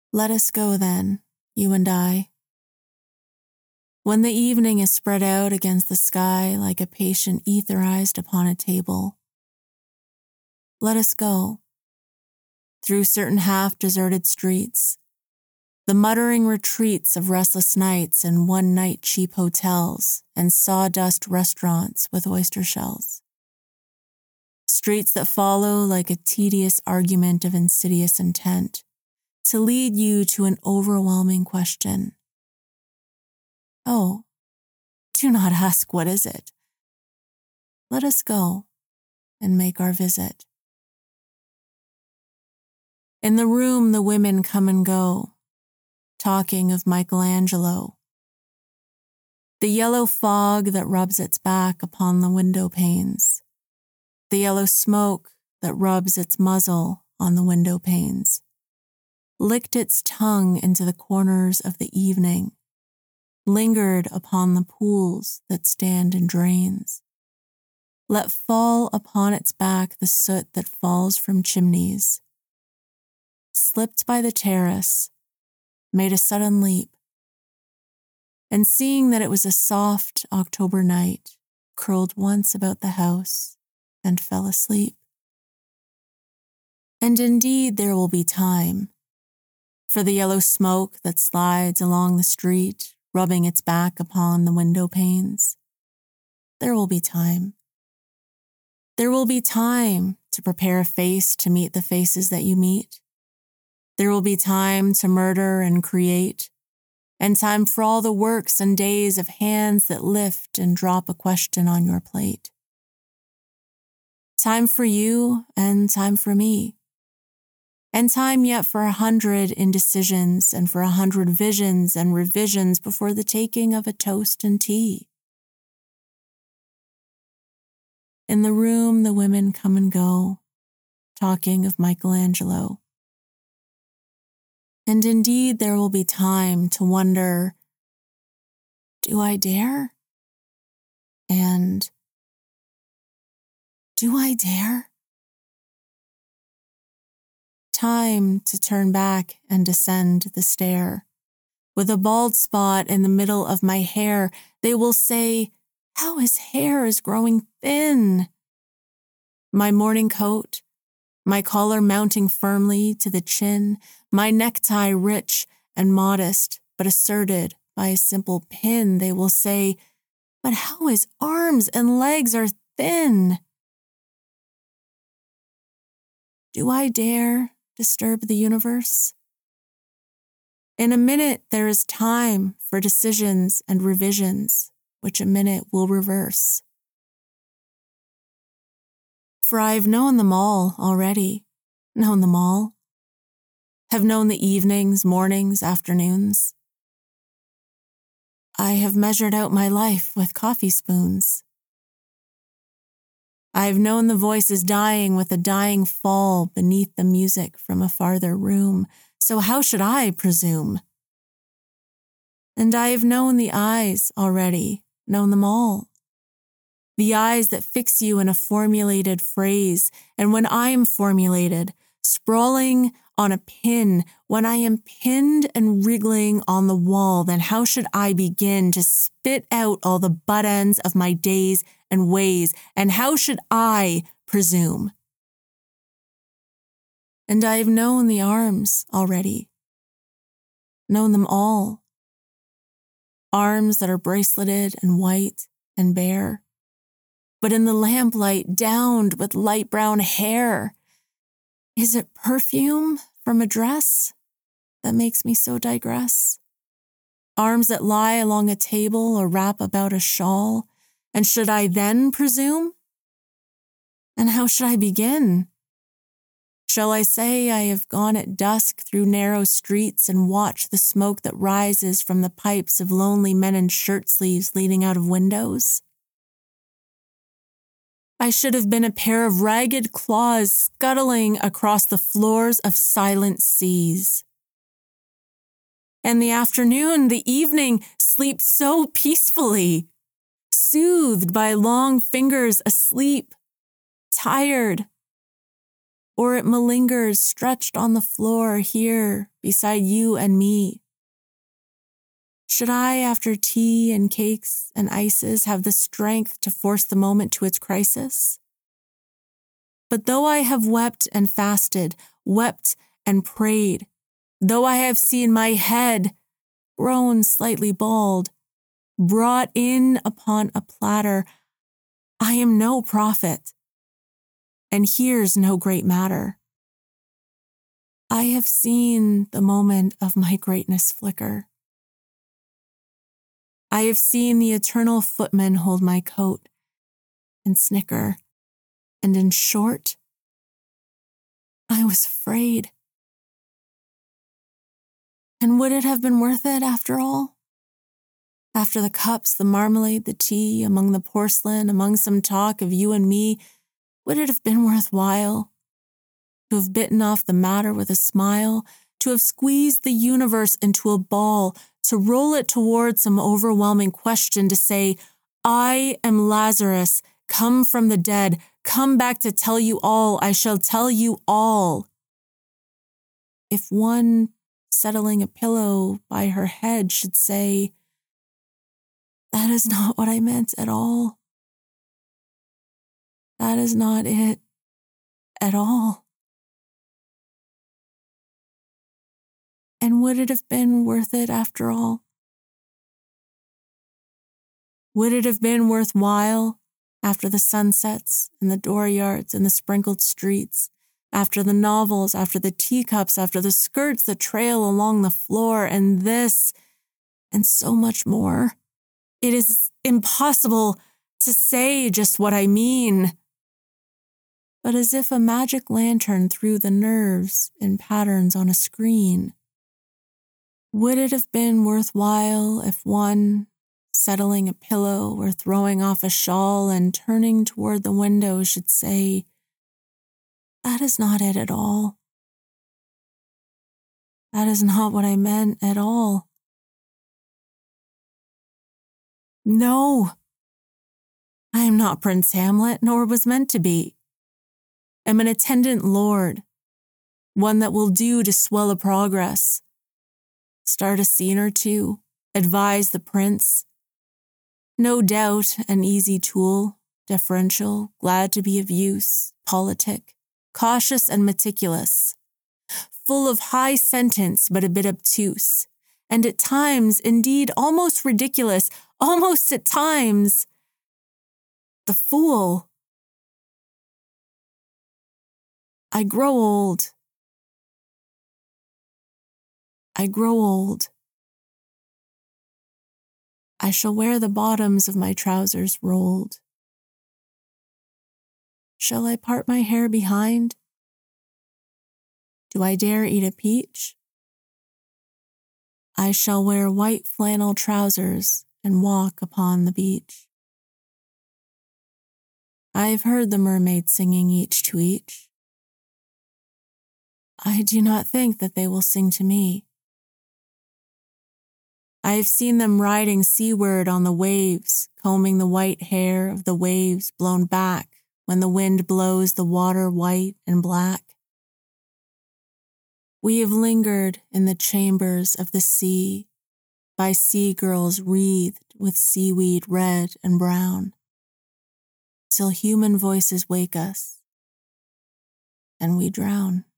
Let us go then, you and I. When the evening is spread out against the sky like a patient etherized upon a table, let us go through certain half-deserted streets, the muttering retreats of restless nights and one-night cheap hotels and sawdust restaurants with oyster shells. Streets that follow like a tedious argument of insidious intent to lead you to an overwhelming question. Oh, do not ask what is it. Let us go and make our visit. In the room the women come and go, talking of Michelangelo. The yellow fog that rubs its back upon the window panes. The yellow smoke that rubs its muzzle on the window panes. Licked its tongue into the corners of the evening. Lingered upon the pools that stand in drains. Let fall upon its back the soot that falls from chimneys. Slipped by the terrace, made a sudden leap, and seeing that it was a soft October night, curled once about the house and fell asleep. And indeed there will be time, for the yellow smoke that slides along the street, rubbing its back upon the window panes. There will be time. There will be time to prepare a face to meet the faces that you meet. There will be time to murder and create, and time for all the works and days of hands that lift and drop a question on your plate. Time for you and time for me. And time yet for 100 indecisions and for 100 visions and revisions before the taking of a toast and tea. In the room the women come and go, talking of Michelangelo. And indeed there will be time to wonder, do I dare? And do I dare? Time to turn back and descend the stair. With a bald spot in the middle of my hair, they will say, how his hair is growing thin. My morning coat, my collar mounting firmly to the chin, my necktie rich and modest, but asserted by a simple pin, they will say, but how his arms and legs are thin. Do I dare disturb the universe? In a minute there is time for decisions and revisions, which a minute will reverse. For I have known them all already, known them all. Have known the evenings, mornings, afternoons. I have measured out my life with coffee spoons. I have known the voices dying with a dying fall beneath the music from a farther room, so how should I presume? And I have known the eyes already, known them all. The eyes that fix you in a formulated phrase, and when I am formulated, sprawling on a pin, when I am pinned and wriggling on the wall, then how should I begin to spit out all the butt ends of my days and ways, and how should I presume? And I have known the arms already, known them all. Arms that are braceleted and white and bare, but in the lamplight downed with light brown hair. Is it perfume from a dress that makes me so digress? Arms that lie along a table or wrap about a shawl, and should I then presume? And how should I begin? Shall I say I have gone at dusk through narrow streets and watched the smoke that rises from the pipes of lonely men in shirt sleeves leaning out of windows? I should have been a pair of ragged claws scuttling across the floors of silent seas. And the afternoon, the evening, sleeps so peacefully, soothed by long fingers asleep, tired. or it malingers stretched on the floor here beside you and me? Should I, after tea and cakes and ices, have the strength to force the moment to its crisis? But though I have wept and fasted, wept and prayed, though I have seen my head grown slightly bald, brought in upon a platter, I am no prophet, and here's no great matter. I have seen the moment of my greatness flicker. I have seen the eternal footman hold my coat and snicker, and in short, I was afraid. And would it have been worth it after all? After the cups, the marmalade, the tea, among the porcelain, among some talk of you and me, would it have been worthwhile to have bitten off the matter with a smile, to have squeezed the universe into a ball, to roll it toward some overwhelming question, to say, I am Lazarus, come from the dead, come back to tell you all, I shall tell you all. If one settling a pillow by her head should say, that is not what I meant at all. That is not it at all. And would it have been worth it after all? Would it have been worthwhile after the sunsets and the dooryards and the sprinkled streets, after the novels, after the teacups, after the skirts that trail along the floor, and this, and so much more? It is impossible to say just what I mean. But as if a magic lantern threw the nerves in patterns on a screen, would it have been worthwhile if one, settling a pillow or throwing off a shawl and turning toward the window, should say, that is not it at all. That is not what I meant at all. No, I am not Prince Hamlet, nor was meant to be. I'm an attendant lord, one that will do to swell a progress. Start a scene or two, advise the prince. No doubt an easy tool, deferential, glad to be of use, politic, cautious and meticulous, full of high sentence but a bit obtuse, and at times, indeed, almost ridiculous, almost at times, the fool. I grow old. I grow old. I shall wear the bottoms of my trousers rolled. Shall I part my hair behind? Do I dare eat a peach? I shall wear white flannel trousers and walk upon the beach. I have heard the mermaids singing each to each. I do not think that they will sing to me. I have seen them riding seaward on the waves, combing the white hair of the waves blown back when the wind blows the water white and black. We have lingered in the chambers of the sea, by sea girls wreathed with seaweed red and brown, till human voices wake us, and we drown.